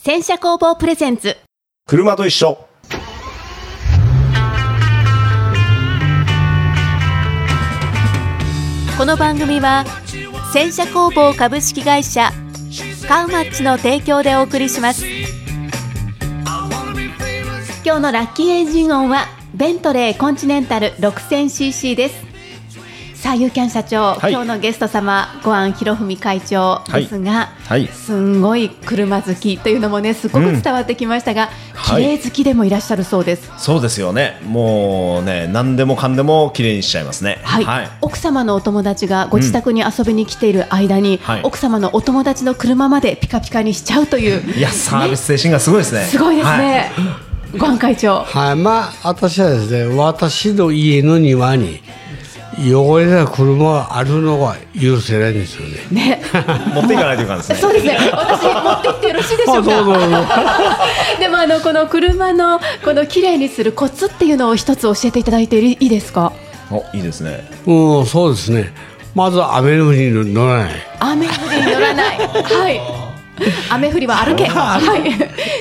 洗車工房プレゼンツ車と一緒。 この番組は洗車工房株式会社カウマッチの提供でお送りします。今日のラッキーエンジン音はベントレーコンチネンタル 6000cc です。さあユーキャン社長、 はい、 今日のゲスト様ご安博文会長ですが、 はい、 すんごい車好きというのもねすごく伝わってきましたが、綺麗好きでもいらっしゃるそうです。 そうですよね。もうね何でもかんでも綺麗にしちゃいますね。 はいはい、奥様のお友達がご自宅に遊びに来ている間に、奥様のお友達の車までピカピカにしちゃうという、 いやサービス精神がすごいですね。 すごいですね、ご安会長。 はい、私はですね、私の家の庭に汚れた車があるのが許せないんですよね。 持っていかないといかんですね。 そうですね。私持って行ってよろしいでしょうか。でもこの車のこの綺麗にするコツっていうのを一つ教えていただいていいですか。 いいですね。 そうですね。まず雨の降りに乗らない。 雨降りに乗らない。はい。雨降りは歩け。はい。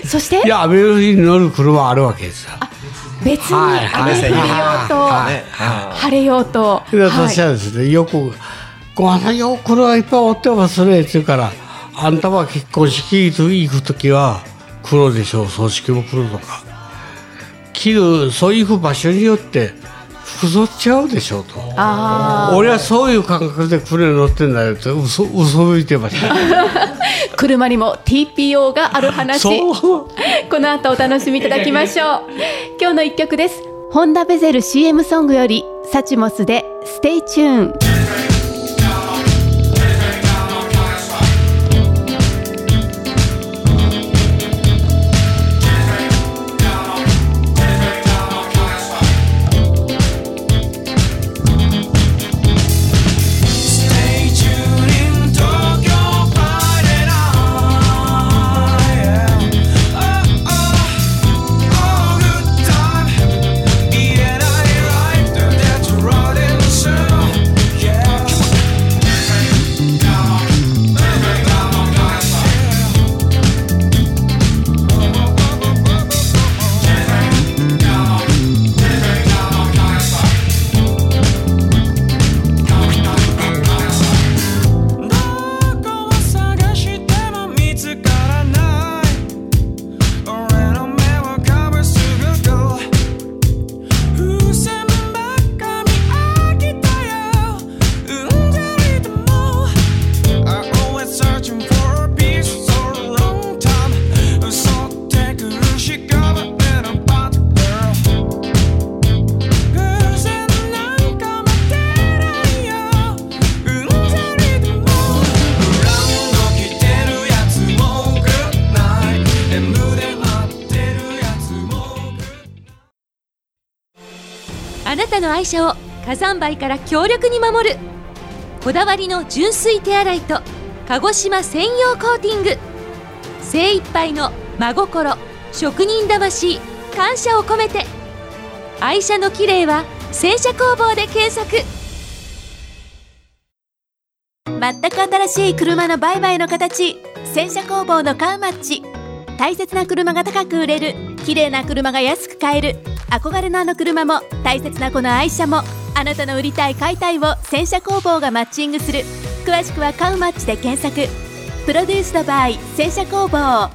そして雨降りに乗る車はあるわけですよ。 別に雨降りようと、晴れようと、 私はですね、よくご飯よ車いっぱい持ってますねって言うから、あんたは結婚式行くときは黒でしょう、葬式も黒とか着る、そういう場所によって服装違うでしょうと。俺はそういう感覚で車に乗ってんだよって嘘吹いてました車にも TPO がある話、この後お楽しみいただきましょう。今日の一曲です。ホンダベゼル CM ソングよりサチモスでステイチューン。 あなたの愛車を火山灰から強力に守るこだわりの純水手洗いと鹿児島専用コーティング、精一杯の真心、職人魂、感謝を込めて。愛車の綺麗は洗車工房で検索。 全く新しい車の売買の形、洗車工房のカウマッチ。大切な車が高く売れる、綺麗な車が安く買える。憧れのあの車も大切なこの愛車も、あなたの売りたい買いたいを洗車工房がマッチングする。詳しくはカウマッチで検索。プロデュースドバイ洗車工房。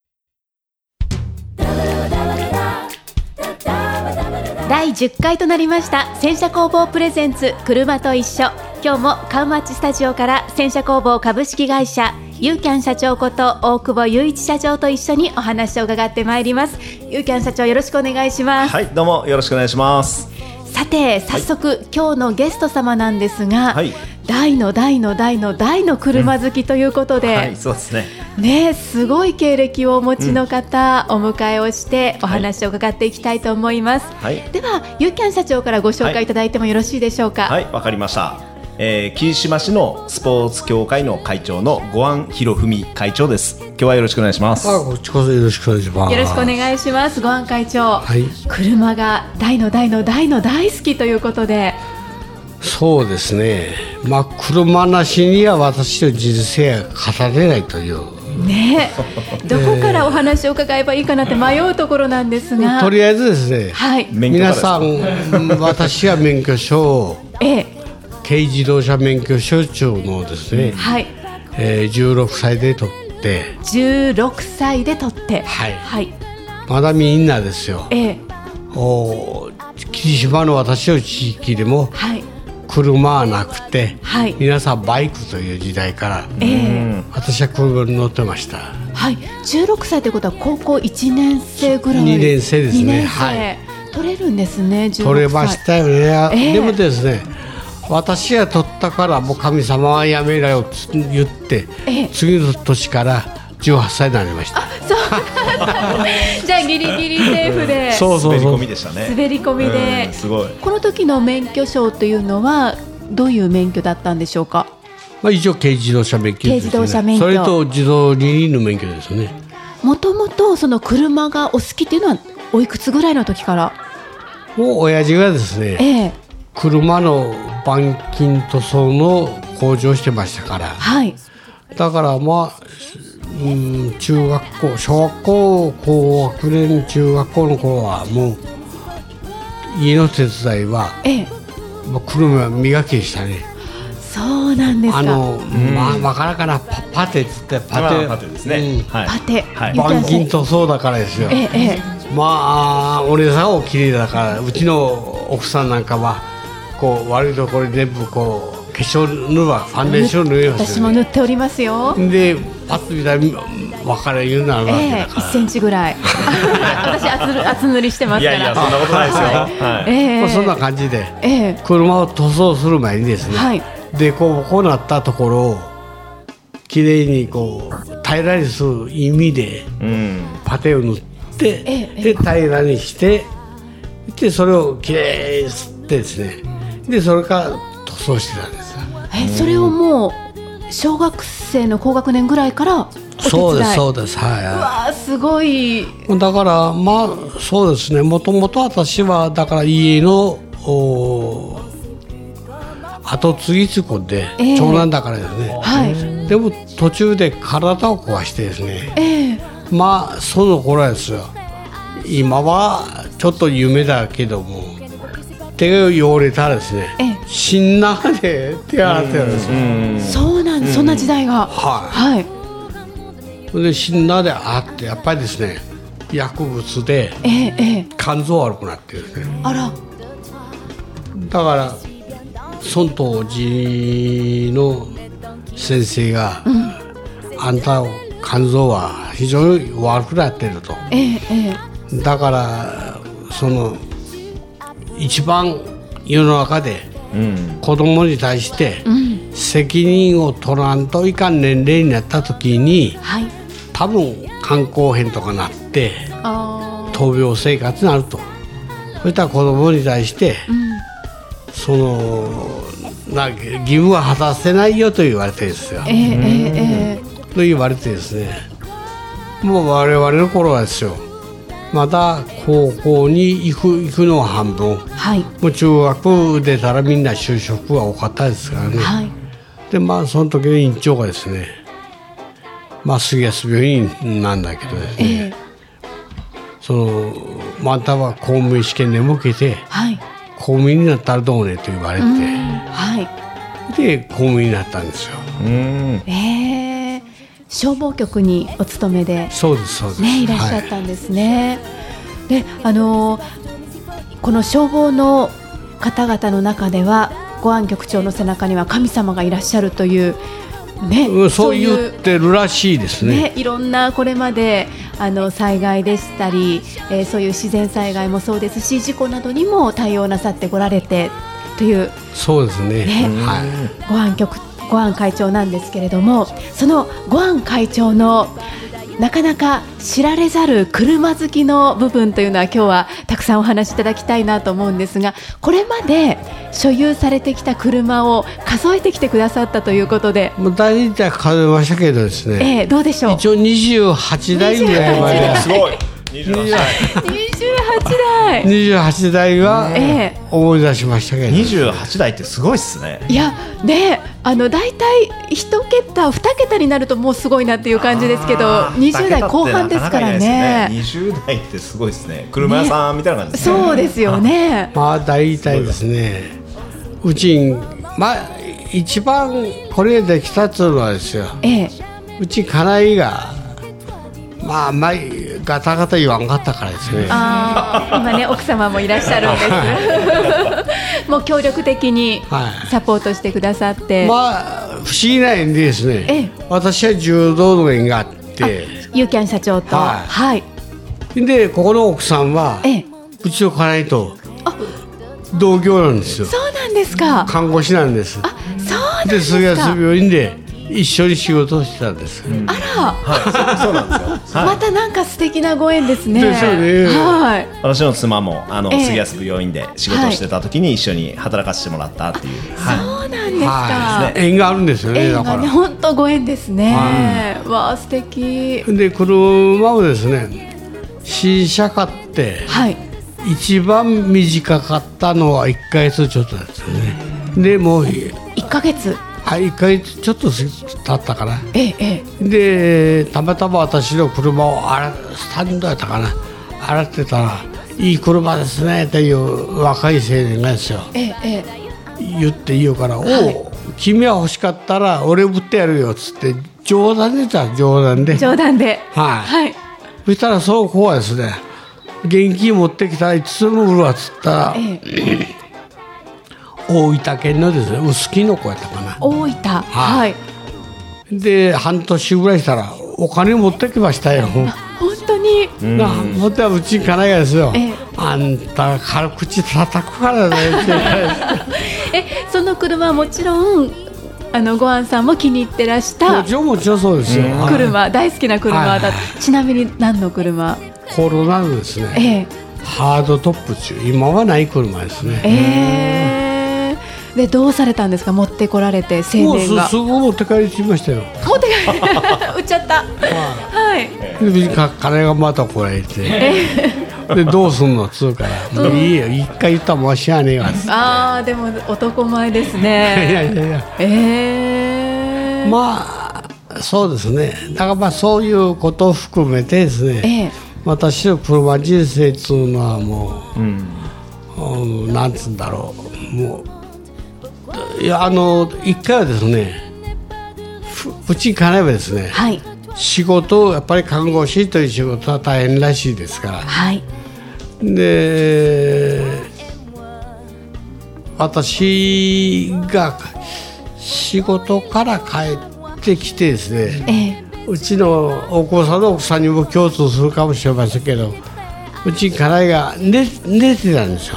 第10回となりました洗車工房プレゼンツ車と一緒。今日もカウマッチスタジオから洗車工房株式会社ユーキャン社長こと大久保雄一社長と一緒にお話を伺ってまいります。ユーキャン社長、よろしくお願いします。 はい、どうもよろしくお願いします。 さて早速、今日のゲスト様なんですが、大の車好きということで、 そうですね。 すごい経歴をお持ちの方、お迎えをしてお話を伺っていきたいと思います。ではユーキャン社長からご紹介いただいてもよろしいでしょうか。 はい、わかりました。霧島市のスポーツ協会の会長のご安博文会長です。今日はよろしくお願いします。 こっちこそよろしくお願いします。 よろしくお願いします。ご安会長、車が大の大好きということで。 そうですね、 車なしには私の人生は語れないという。 ねえ、どこからお話を伺えばいいかなって迷うところなんですが、 とりあえずですね、 はい、 皆さん私は免許証を軽自動車免許証中のですね、 はい、 16歳で取って 16歳で取って、 はいはい、 まだみんなですよ、霧島の私の地域でも、はい、車はなくて、はい、皆さんバイクという時代から、私は車に乗ってました。 はい、16歳ということは高校1年生ぐらい。 2年生ですね。 2年生、 はい、 取れるんですね。16歳取れましたよね。でもですね、私が取ったからもう神様はやめろよって言って、次の年から18歳になりました。 そうじゃあギリギリセーフで滑り込みでしたね。 滑り込みで、 すごい。 この時の免許証というのはどういう免許だったんでしょうか。 一応軽自動車免許ですね。軽自動車免許、それと自動二輪の免許ですね。 もともとその車がお好きっていうのはおいくつぐらいの時から。 もう親父がですね、車の板金塗装の工場してましたから、はい、だから中学校、小学校高学年中学校の頃はもう家の手伝いは、車磨きでしたね。 そうなんですか。 わからんかな、パテって言ってパテですね。 パテ、 板金塗装だからですよ。お姉さんは綺麗だから、うちの奥さんなんかはこう悪いところに全部こう化粧塗るわ、ファンデーション塗るわ、 私も塗っておりますよ。 でパッと見たら分かるようになるわけだから、 1センチぐらい私厚塗りしてますから。 いやいや、そんなことないですよ。 そんな感じで、車を塗装する前にですね、でこうなったところをきれいにこう平らにする意味で、パテを塗って、で平らにして、でそれをきれいに吸ってですね、でそれから塗装してたんです。 それをもう小学生の高学年ぐらいからお手伝い。 そうです、はい。うわ、すごい。 だからそうですね、もともと私はだから家の後継ぎつこで、長男だからですね、でも途中で体を壊してですね、その頃はですよ、今はちょっと夢だけども手が汚れたらですね、芯の中で手洗ってるんですよ。 そうなんです、そんな時代が。はい。 で芯の中で洗って、やっぱりですね、薬物で肝臓悪くなってるんですね。あら。だからその当時の先生が、あんた肝臓は非常に悪くなってると、だからその一番世の中で子供に対して責任を取らんといかん年齢になった時に、多分肝硬変とかなって闘病生活になると。そういった子供に対して、その義務は果たせないよと言われてですよ、と言われてですね、もう我々の頃はですよ、まだ高校に行くのは半分、もう中学出たらみんな就職が多かったですからね、でその時の院長がですね、杉安病院なんだけどですね、あんたは公務員試験でも受けて、公務員になったらどうねと言われて、で公務員になったんですよ。 消防局にお勤めで、 そうですいらっしゃったんですね。で、この消防の方々の中では、ご安局長の背中には神様がいらっしゃるという、 そう言ってるらしいですね。 いろんなこれまで災害でしたり、そういう自然災害もそうですし、事故などにも対応なさってこられてという、 そうですね、 ご安会長なんですけれども、そのご安会長のなかなか知られざる車好きの部分というのは、今日はたくさんお話しいただきたいなと思うんですが、これまで所有されてきた車を数えてきてくださったということで。 もう大体数えましたけどですね、 どうでしょう。 一応28台ぐらいまで。 すごい。28 台 28台は思い出しましたけど、 28台ってすごいっすね。 いやね、だいたい1桁2桁になるともうすごいなっていう感じですけど、20代後半ですからね。 20代ってすごいですね。車屋さんみたいな感じですね。 そうですよね。 まあ大体ですね、うちにまあ一番これできたっていうのはですよ、うち家内がまあ前ガタガタ言わんかったからですね。 今ね奥様もいらっしゃるんですもう協力的にサポートしてくださって、 まあ不思議な縁でですね、私は柔道の縁があって、 ユーキャン社長と、 でここの奥さんは、うちの家内と同業なんですよ。 そうなんですか。 看護師なんです。 そうなんでですか。 杉安病院で一緒に仕事をしてたんです。 あら、 そうなんですよ。 またなんか素敵なご縁ですね。 ですよね。 私の妻も杉安病院で仕事をしてた時に一緒に働かせてもらったっていう。 そうなんですか。 縁があるんですよね。だから本当ご縁ですね。わあ素敵。 で車をですね、新車買って、一番短かったのは1ヶ月ちょっとですよね。でもう 1ヶ月。 1ヶ月ちょっと経ったかな。でたまたま私の車をスタンドやったかな、洗ってたらいい車ですねっていう若い青年がですよ、言って言うから、おお君は欲しかったら俺売ってやるよっつって冗談で言ったら冗談でそしたらそうこうはですね、現金持ってきたらいつでも売るわっつったら、大分県のですね、臼杵の子やったかな。 大分。 で半年ぐらいしたらお金持ってきましたよ。 本当に。 本当はうちに家内がですよ、あんた軽口叩くからねその車はもちろんごあんさんも気に入ってらしたもちろんそうですよ。 車、大好きな車だ。ちなみに何の車？ コロナのですね、ハードトップ中、今はない車ですね。 でどうされたんですか？持ってこられて青年が。 すぐ持って帰りましたよ。 持って帰り売っちゃった。 で金がまたこられて、でどうすんのっつうから、いいよ一回言ったらもうしゃあねえわ。 でも男前ですね。 まあそうですね。だからまあそういうことを含めてですね、私の車人生っていうのはもう、なんつうんだろう、もういや一回はですね、うちに家内はですね、仕事やっぱり看護師という仕事は大変らしいですから、で私が仕事から帰ってきてですね、うちのお子さんの奥さんにも共通するかもしれませんけど、うちに家内が寝てたんですよ。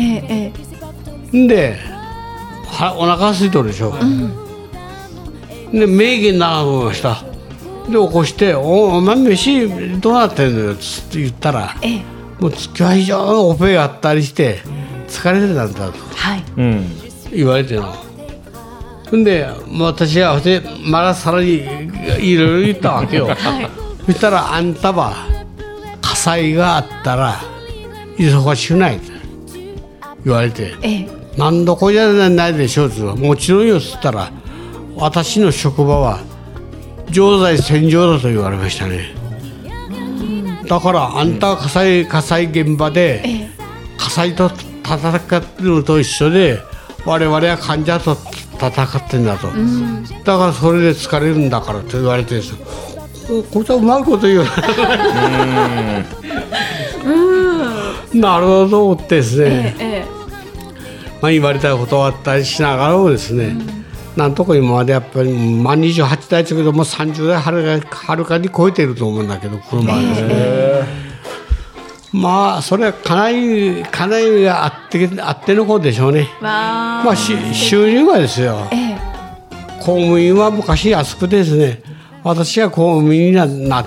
でお腹空いとるでしょ、で名言なりました。で起こして「お前飯どうなってんのよ」つって言ったら、もう今日は非常にオペがあったりして疲れてたんだと、言われての。で私はまださらにいろいろ言ったわけよ。そしたら「あんたは火災があったら忙しくない」と言われて。何どこじゃないでしょうってもちろんよっつったら、私の職場は常在戦場だと言われましたね。だからあんたは火災現場で火災と戦ってるのと一緒で、我々は患者と戦ってんだと、だからそれで疲れるんだからと言われてですよ。こいつはうまいこと言うなるほどと思ってですね、言われたことがあったりしながらもですね、なんとか今までやっぱり、28代ですけども30代はるかに超えていると思うんだけど、車はですね、まあそれは家内があってのことでしょうね。収入はですよ、公務員は昔安くてですね、私が公務員になって、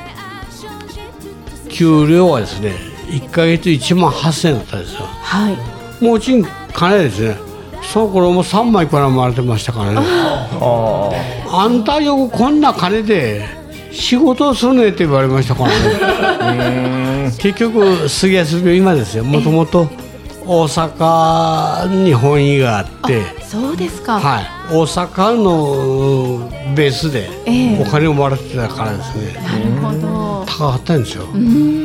給料はですね1ヶ月18,000円だったんですよ。もううちに金ですね、その頃も3枚からもらってましたからね。あんたよくこんな金で仕事をするねって言われましたからね結局杉安病今ですよ。もともと大阪に本医があって、 そうですか。 はい、大阪のベースでお金をもらってたからですね、 なるほど。 高かったんですよ。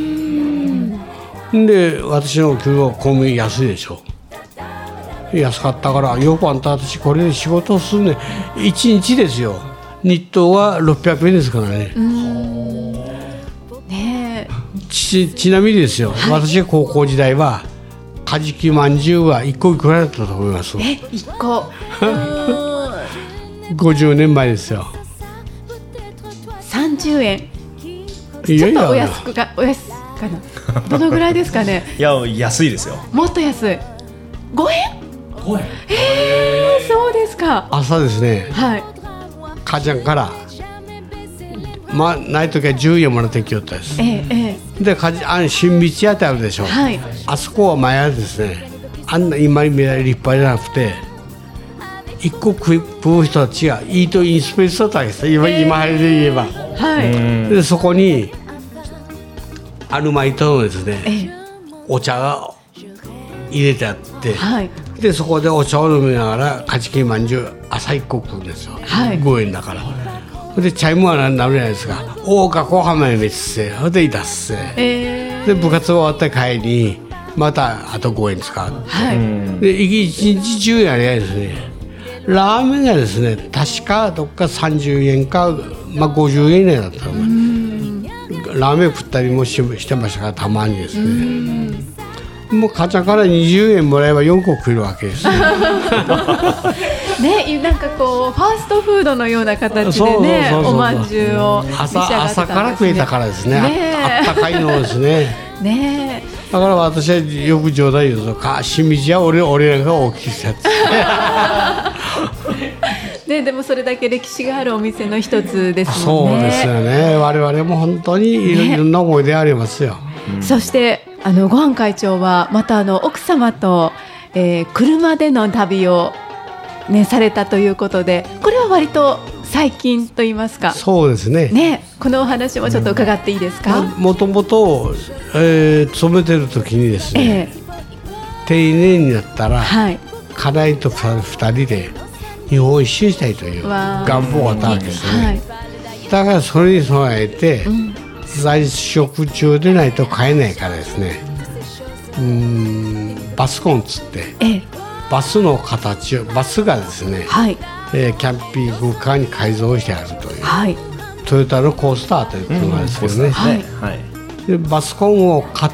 で私の給料は公務員安いでしょ。安かったからよくあんた私これで仕事をするね。1日ですよ。日当は600円ですからね。 ねえ。 ちなみにですよ、私が高校時代はカジキまんじゅうは1個いくらだったと思います？ 1個 50年前ですよ。 30円。 いやいや、 ちょっとお安かな。どのぐらいですかね。 いや安いですよ。 もっと安い。5円？そうですか。 朝ですね、 はい。 母ちゃんからまあないときは10円もらってきよったです。で新道屋ってあるでしょ、 はい、 あそこは前はですね、あんな今見たら立派じゃなくて一個食う人たちがイートインスペースだったわけです。今入りで言えば、はい、でそこにアルマイトのですね、お茶が入れてあって、はい、でそこでお茶を飲みながらカジキまんじゅう朝1個食うんですよ、はい、5円だから。でチャイムはなるじゃないですか。大か小浜へめっせでいたっせ、で部活終わった帰りにまたあと5円使う、はい、で一日中やりゃですね、ラーメンがですね確かどっか30円か、まあ、50円以内だったの。ラーメン食ったりもしてましたから、たまにですね。もう母ちゃんから20円もらえば4個食えるわけですね。 ね、なんかこうファーストフードのような形でね、おまんじゅうを朝から食えたからですね。あったかいのですね。 ね、 だから私はよく冗談言うと、清水は俺らが大きいやつ。 ね、でもそれだけ歴史があるお店の一つですもんね。 そうですよね。我々も本当にいろんな思い出ありますよ。 そしてごはん会長はまた奥様と、車での旅を、ね、されたということで、これは割と最近と言いますか。 そうですね。 ね、このお話もちょっと伺っていいですか。 もともと勤めてる時にですね、定年になったら、はい、家内と2人で日本を一周したいという願望があったわけですね、はい、だからそれに備えて、在職中でないと買えないからですね、バスコンつって、バスの形をバスがですね、はい、キャンピングカーに改造してあるという、はい、トヨタのコースターという車ですけどね、はい、でバスコンを買って、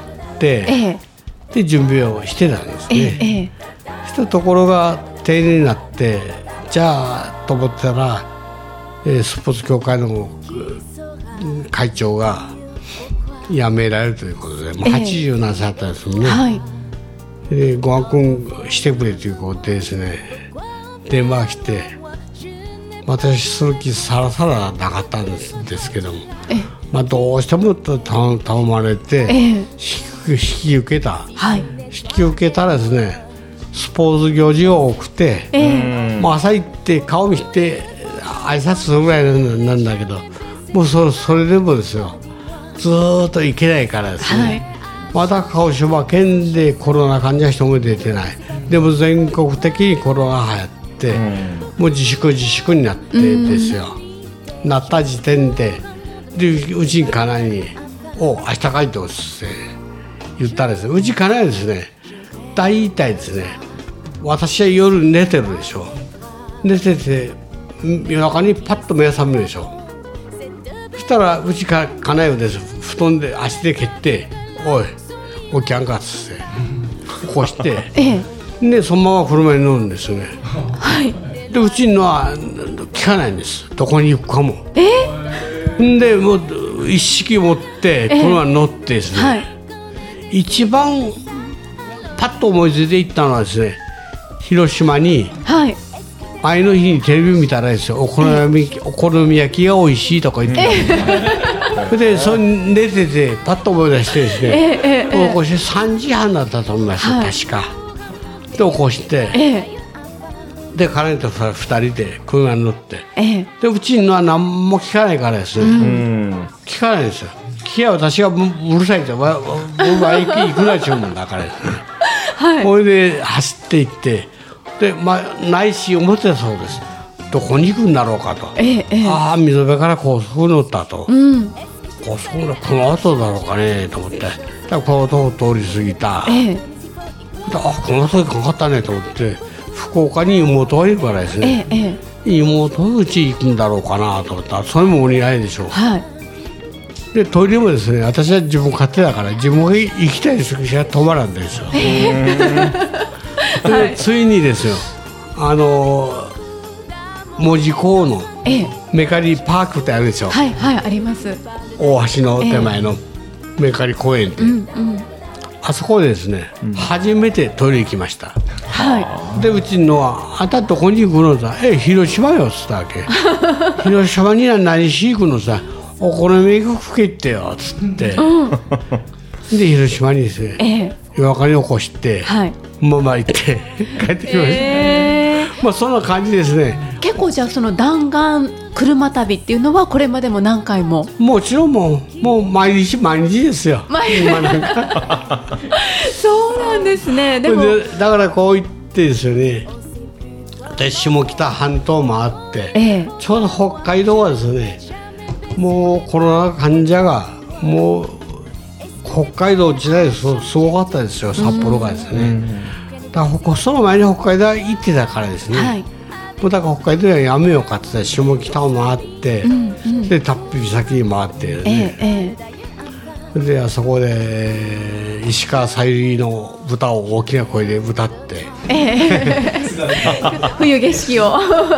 で準備をしてたんですね、したところが定年になって、じゃあと思ったら、スポーツ協会の会長が辞められるということで、もう80何歳だったんですよね、はい、でご安君してくれということでですね、電話が来て、私する気さらさらなかったんですけども、まあ、どうしても頼まれて、引き受けた、はい、引き受けたらですね、スポーツ行事が多くて、もう朝行って顔見て挨拶するぐらいなんだけど、もうそれでもですよ、ずーっと行けないからですね、はい、まだ鹿児島県でコロナ患者1人も出てない。でも全国的にコロナが流行って、もう自粛になってですよ、なった時点で、うちに家内に「お明日帰ってほしい」って言ったらですね、うち家内ですね、大体ですね、私は夜寝てるでしょ。寝てて夜中にパッと目が覚めるでしょ。そしたらうち家内をです布団で足で蹴って「おい起きやんか」っつって起こして、でそのまま車に乗るんですよね、はい、でうちのは聞かないんです、どこに行くかも。でもう一式持って車に乗ってですね、はい、一番パッと思いついて行ったのはですね、広島に、はい、前の日にテレビ見たらですよ、お好み焼きが美味しいとか言ってた、でそれ寝ててパッと思い出してですね、起こして3時半だったと思います、はい、確かで起こして、 で彼と2人で車に乗って、 でうちのは何も聞かないからですね、聞かないですよ。聞きゃ私がうるさいって僕は行くなっちゅうもんだからですねこれで走って行ってで、内心思ってたそうです。どこに行くんだろうかと、ああ溝辺から高速乗ったと、高速のこの後だろうかねと思って、この後を通り過ぎた、この後にかかったねと思って、福岡に妹がいるからですね、妹のうち行くんだろうかなと思ったらそれもお似合いでしょう、でトイレもですね、私は自分勝手だから自分が行きたい時しか止まらんですよ、でついにですよ門司港のメカリパークってあるでしょ、 あります。 大橋の手前のメカリ公園って、あそこでですね、初めてトイレ行きました、でうちのはあんたどこに行くのさ、広島よっつったわけ広島には何しに行くのさ、お好み焼き食けってよっつって、で広島にですね、夜中に起こして、行って帰ってきました、そんな感じですね。 結構じゃあその弾丸車旅っていうのはこれまでも何回も。 もちろんもう毎日ですよ今なんかそうなんですね。でもだからこう言ってですよね、私下北半島回って、ちょうど北海道はですね、もうコロナ患者がもう北海道時代すごかったですよ、札幌がですね、だからその前に北海道は行ってたからですね、もうだから北海道はやめようかって下北を回って、で達筆先に回ってね、であそこで石川さゆりの歌を大きな声で歌って、 冬景色を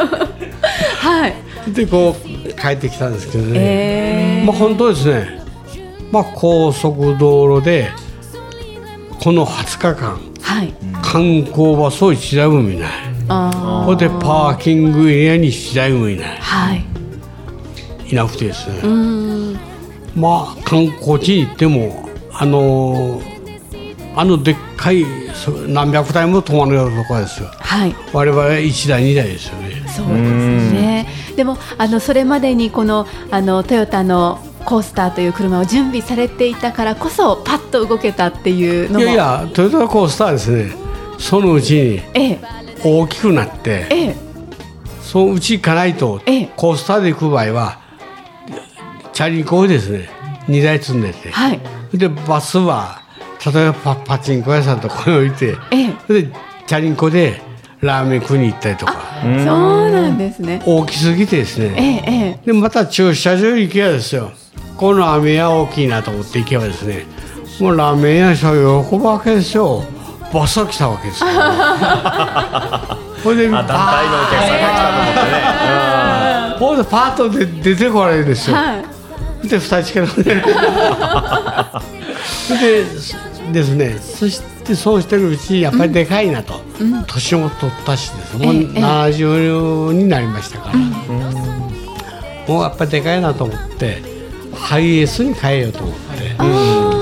でこう帰ってきたんですけどね、本当ですね、高速道路でこの20日間、観光バスを1台も見ない、それでパーキングエリアに1台もいない、いなくてですね、観光地に行ってもでっかい何百台も止まるようなところですよ、我々は1台2台ですよね。 そうですね。でもそれまでにこのトヨタのコースターという車を準備されていたからこそパッと動けたっていうのも。 いやトヨタコースターですね、そのうちに大きくなって、そのうち行かないと、コースターで行く場合はチャリンコをですね2台積んでて、でバスは例えばパチンコ屋さんとここに置いて、でチャリンコでラーメン食いに行ったりとか。 そうなんですね。 大きすぎてですね、でまた駐車場に行けばですよ、このラーメン屋大きいなと思って行けばですね、もうラーメン屋の人は喜ぶわけですよ。バスが来たわけですよこれで団体のお客さんが来たと思ってね、 ほんでパーッと出てこられるんですよ、で2人しか乗ってでですね、そしてそうしてるうちにやっぱりでかいなと、年も取ったしです、もう70になりましたから、もうやっぱりでかいなと思ってハイエースに変えようと思って、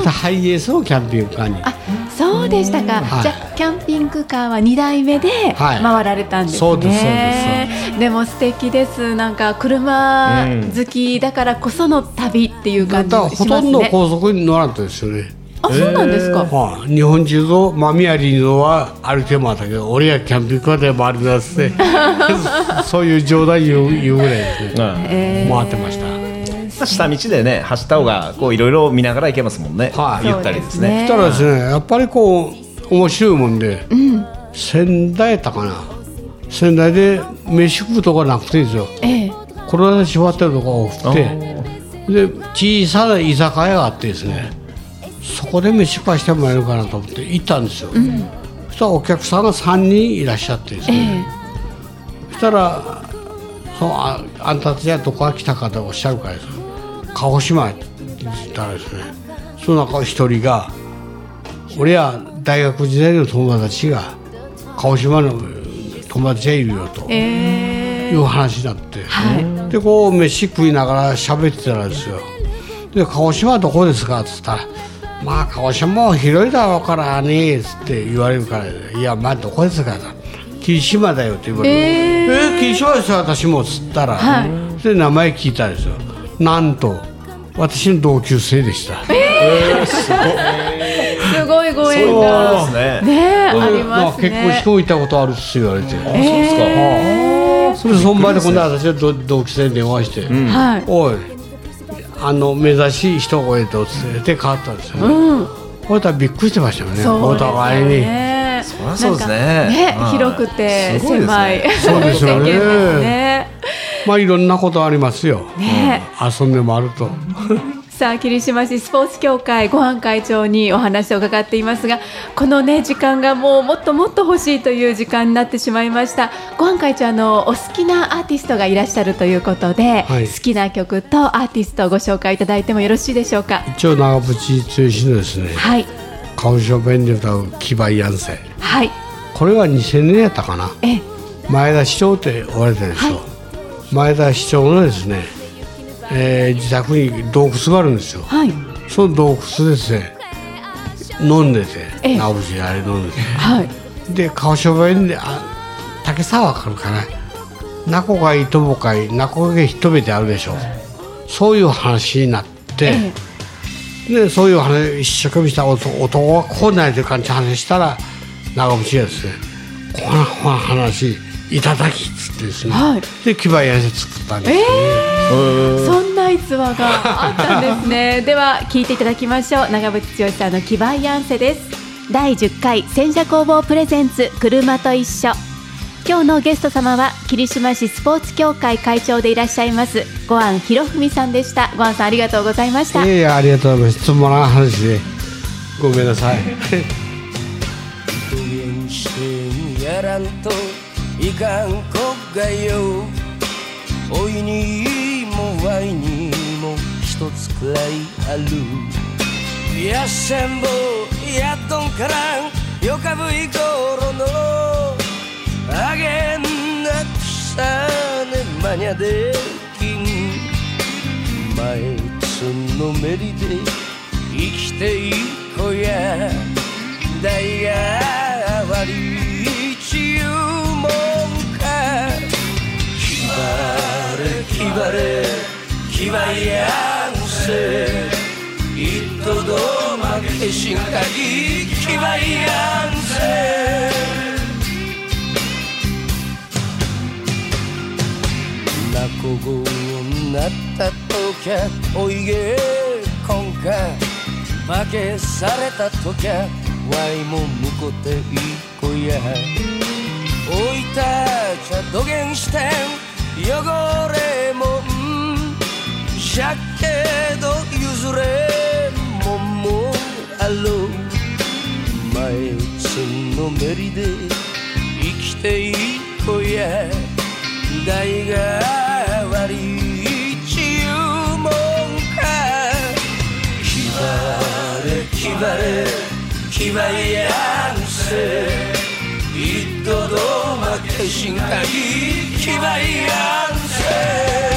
ハイエースのキャンピングカーに。 そうでしたか、じゃあキャンピングカーは2台目で回られたんですね、 そうですそうです。 でも素敵です。なんか車好きだからこその旅っていう感じしますね。 ほとんど高速に乗らんとですよね。 そうなんですか。 日本中の宮里のは歩け回ったけど、俺はキャンピングカーで回り出してそういう冗談言うぐらいですね、回ってました。 下道でね走った方がいろいろ見ながら行けますもんね、ゆったりですね。 そしたらですね、やっぱり面白いもんで、仙台やったかな、仙台で飯食うとこなくてですよ、コロナで縛ってるとこが多くて、で小さな居酒屋があってですね、そこで飯食わしてもらえるかなと思って行ったんですよ、そしたらお客さんが3人いらっしゃってですね、そしたらあんたたちはどこから来たかとおっしゃるからですよ、鹿児島って言ったらですね、その中一人が、俺は大学時代の友達が鹿児島の友達がいるよと、いう話になって、で飯食いながら喋ってたらですよ、で鹿児島はどこですかって言ったら、鹿児島も広いだろうからねって言われるから、いやどこですかと、 霧島だよって言われて、霧島ですよ私もつったら、で名前聞いたんですよ。なんと私の同級生でした。 すごいご縁がねありますね。 結婚式も行ったことあるって言われて、 そうですか。 それでその場で今度は私は同期生に電話して、おい目指し一声と連れて変わったんですよね。これはびっくりしてましたよね、お互いに。 そりゃそうですね。 広くて狭いそうですよね。まあいろんなことありますよ、遊んでもあると。 さあ霧島市スポーツ協会ご飯会長にお話を伺っていますが、このね時間がもっともっと欲しいという時間になってしまいました。ご飯会長お好きなアーティストがいらっしゃるということで、好きな曲とアーティストをご紹介いただいてもよろしいでしょうか。 一応長渕剛のですね、鹿児島弁で歌う騎馬ヤンセ、これは2000年やったかな。前田市長って言われてるんですよ。前田市長のですね、自宅に洞窟があるんですよ。その洞窟ですね、飲んでて、長渕あれ飲んでて、で鹿児島弁で竹沢わかるかな、なこがいとぼかいなこがひとめてあるでしょう。そういう話になって、でそういう話一生懸命した男はこうないという感じで話したら、長渕がですね、この話いただきっつってですね、で騎馬ヤンセ作ったんですね。 そんな逸話があったんですね。では聞いていただきましょう。長渕剛さんの騎馬ヤンセです。第10回戦車工房プレゼンツ車と一緒。今日のゲスト様は霧島市スポーツ協会会長でいらっしゃいますご庵博文さんでした。ご庵さんありがとうございました。 ありがとうございます。つまらん話でごめんなさい。やらんといかんこがよ、おいにもわいにも一つくらいある。やっせんぼやっとんからんよかぶい頃のあげんなくさねまにゃできん、前つんのめりで生きていこや、代替わりちゅうもんか。きばれきばれきばやんせ、いっとどまけしんかぎきばやんせ。なこごになったときゃおいげこんか、化けされたときゃわいもむこていこや。おいたちゃどげんしてん汚れもんしゃっけど譲れもんもあろう。前つんのめりで生きていこや、代替わりちゅうもんか。きばれきばれきばやんせ、いっとどまけしんかぎきばやんせ。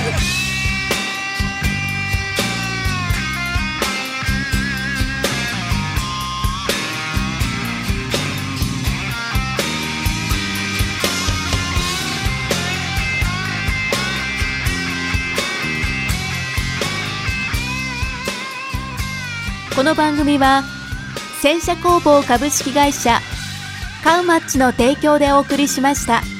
この番組は戦車工房株式会社カウマッチの提供でお送りしました。